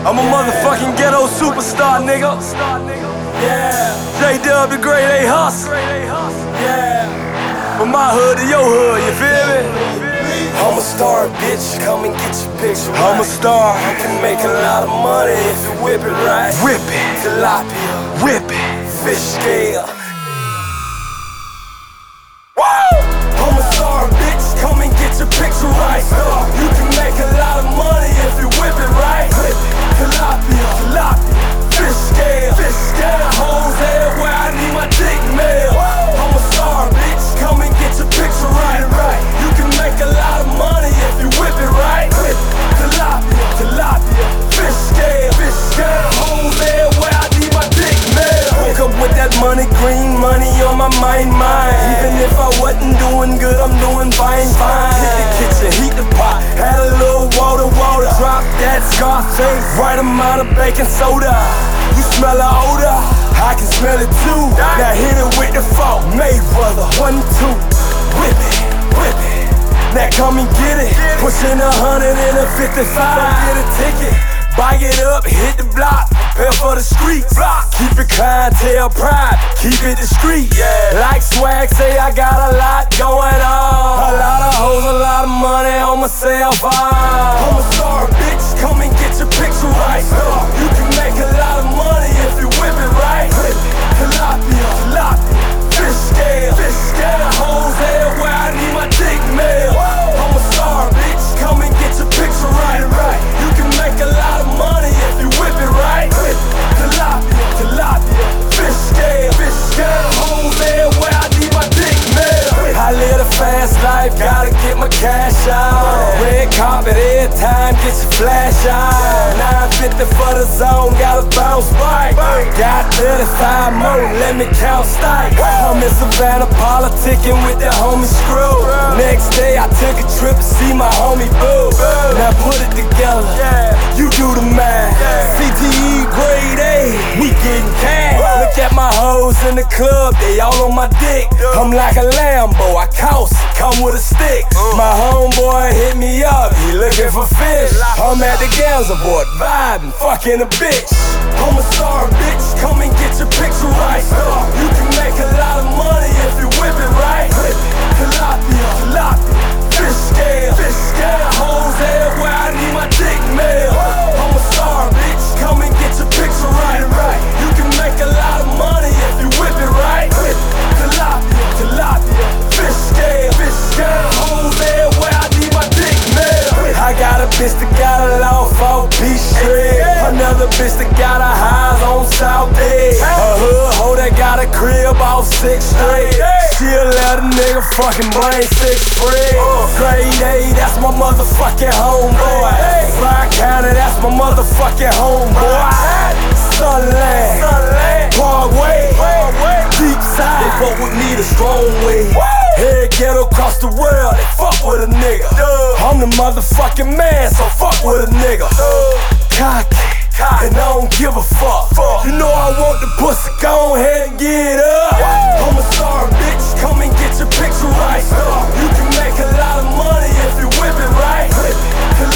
I'm a motherfucking ghetto superstar, nigga. Yeah. J-Dub the Great A Hustle. Yeah. From my hood to your hood, you feel me? I'm a star, bitch, come and get your picture right. I'm a star. You can make a lot of money if you whip it right. Whip it. Tilapia, Whip it. fish scale. Woo! I'm a star, bitch, come and get your picture right. You can make a lot of money if you whip it right. Tilapia, fish scale, hoes everywhere, I need my dick mail. I'm a star, bitch, come and get your picture right. You can make a lot of money if you whip it right. Tilapia, fish scale, hoes everywhere, I need my dick mail. Woke up with that money, green money on my mind. Even if I wasn't doing good, I'm doing fine. Hit the kitchen, heat the pot, had a little water. Drop that Scarface, right amount of baking soda. You smell the odor, I can smell it too. Now hit it with the fork, Mayweather, 1, 2, whip it. Now come and get it, pushing 100 in a 55. Get a ticket, buy it up, hit the block, prepare for the streets. Keep it clientele pride, keep it discreet. Like swag, say I got a lot going on. A lot of hoes, a lot of money on my cell phone. I'm a star, bitch, come and get your picture right. You can make a lot of money if you whip it right. Tilapia, fish scale, hoes everywhere, I need my dick mail. I'm a star, bitch, come and get your picture right. You can make a lot of money if you whip it right. Tilapia, fish scale, hoes everywhere, I need my dick mail. I live a fast life, gotta get my cash out. Red carpet every time, get your flash out. 950 for the zone, gotta bounce right. Got 35 more, let me count stack. I'm in Savannah politicking with the homie Screw. Next day I took a trip to see my homie Boo. Now put it together, you do the math. CTE grade A, we getting cash. Look at my hoes in the club, they all on my dick. I'm like a Lambo, I cost, come with a stick. My homeboy hit me up, he looking for fish. I'm at the Ganza board, vibing, fucking a bitch. I'm a star, bitch, come and get your picture right. You can make a lot of money if you whip it right. Tilapia, fish scale, hoes everywhere, I need my dick mail. I'm a star, bitch, come and get your picture right. You can make a lot of money if you whip it right. Tilapia, fish scale, hoes everywhere, I need my dick mail. I got a bitch that got a law for Beach Street. Another bitch that got a highs on South Day. A hood hoe that got a crib off 6th Street. She'll let a nigga fucking brain 6 free. Grade A, that's my motherfucking homeboy. Fly County, that's my motherfucking homeboy. Sunland, Parkway, deep side, they fuck with me the strong way. Head ghetto across the world, they fuck with a nigga. I'm the motherfucking man, so fuck with a nigga. Cocky, and I don't give a fuck. You know I want the pussy, go ahead and get up. I'm a star, bitch, come and get your picture right. You can make a lot of money if you whip it right.